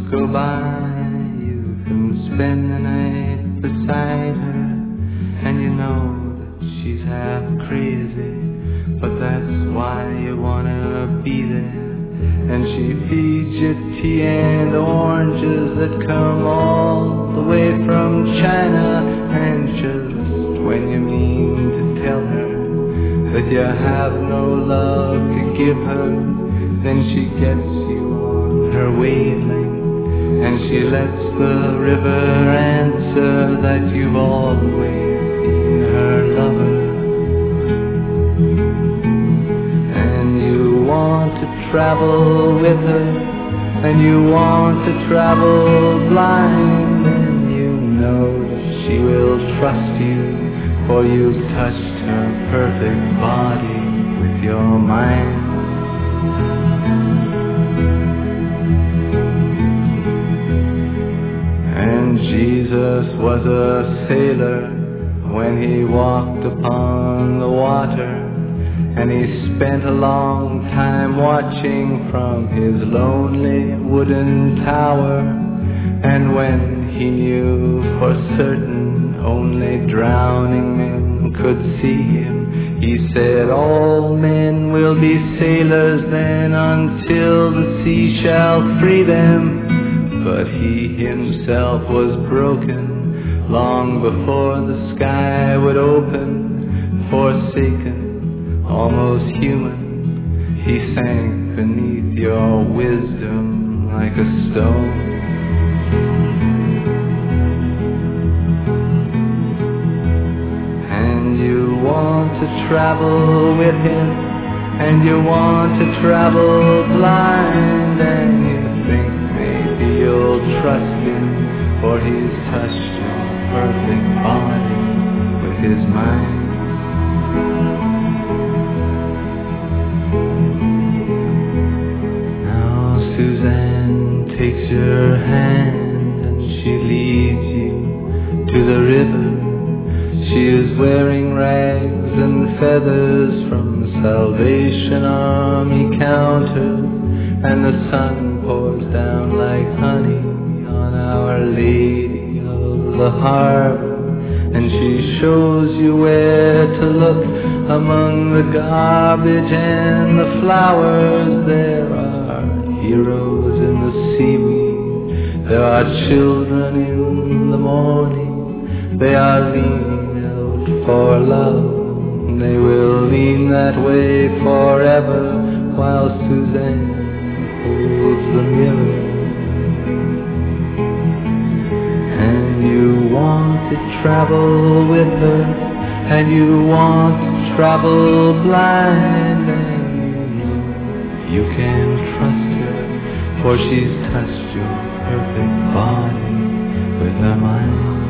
go by, you can spend the night beside her, and you know that she's half crazy, but that's why you wanna be there. And she feeds you tea and oranges that come all the way from China, and just when you mean to tell her that you have no love to give her, then she gets you on her wavelength, and she lets the river answer that you've always been her lover. And you want to travel with her, and you want to travel blind, and you know that she will trust you, for you've touched her perfect body with your mind. And Jesus was a sailor when he walked upon the water, and he spent a long time watching from his lonely wooden tower. And when he knew for certain only drowning men could see him, he said, all men will be sailors then until the sea shall free them. But he himself was broken long before the sky would open. Forsaken, almost human, he sank beneath your wisdom like a stone. And you want to travel with him, and you want to travel blind, and you think maybe you'll trust him, for he's touched your perfect body with his mind. Now Suzanne takes your hand and she leads you to the river. She is wearing rags and feathers from Salvation Army counters, and the sun pours down like honey on Our Lady of the Harbor. And she shows you where to look among the garbage and the flowers. There are heroes in the seaweed, there are children in the morning. They are leaning out for love, they will lean that way forever, while Suzanne holds the mirror. And you want to travel with her, and you want to travel blind, and you can trust her, for she's touched your perfect body with her mind.